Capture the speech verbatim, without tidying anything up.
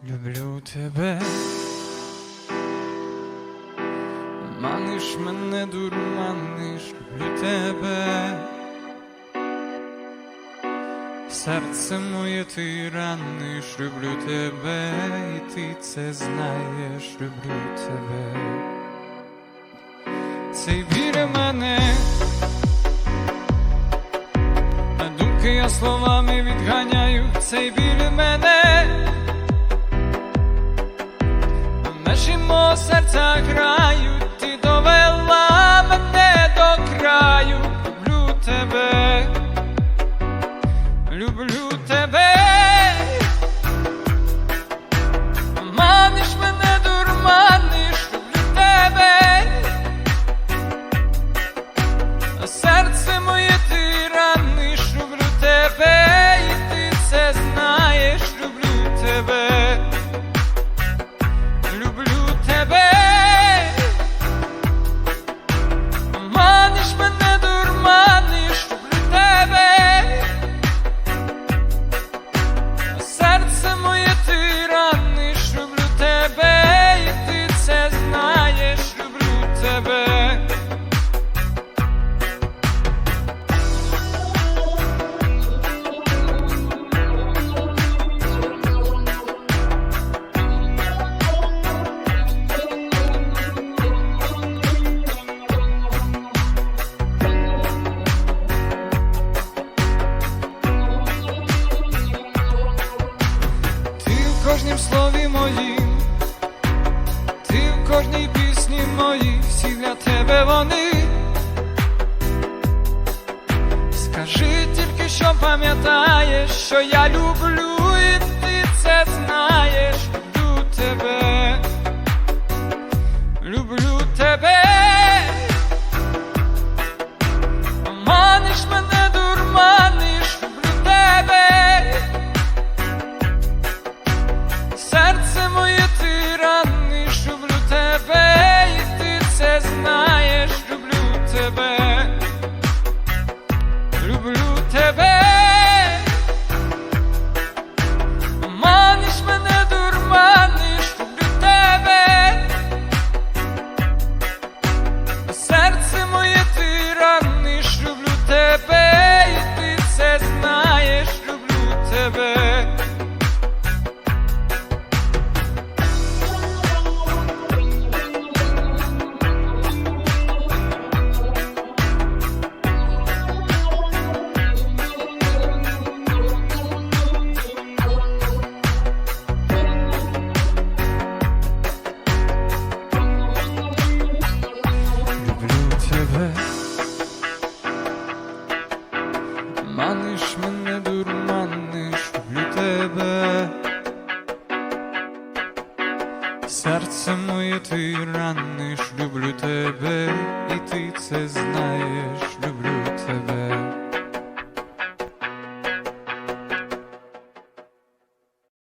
люблю тебе, маниш мене, дурманиш, люблю тебе, серце моє ти раниш, люблю тебе, і ти це знаєш, люблю тебе. Цей біля мене, а думки я словами відганяю, цей біля мене, наші мого серця грають, ти довела мене до краю, люблю тебе, люблю тебе, маниш мене, дурманиш, люблю тебе, а серце моє ти раниш, люблю тебе, і ти це знаєш, люблю тебе, люблю тебе, маниш мене, дурманиш, люблю тебе, а серце моє ти раниш, люблю тебе, і ти це знаєш, люблю тебе. В кожнім слові моїм, ти в кожній пісні моїй, всі для тебе вони. Скажи тільки, що пам'ятаєш, що я люблю, і ти це знаєш, люблю тебе, люблю тебе, маниш мене, дурманиш, люблю тебе, серце моє ти раниш, люблю тебе, і ти це знаєш, люблю тебе, люблю тебе, маниш мене, дурманиш, люблю тебе, серце моє ти раниш, люблю тебе, і ти це знаєш, люблю тебе. Маниш мене, дурманиш, люблю тебе, серце моє ти раниш, люблю тебе, і ти це знаєш, люблю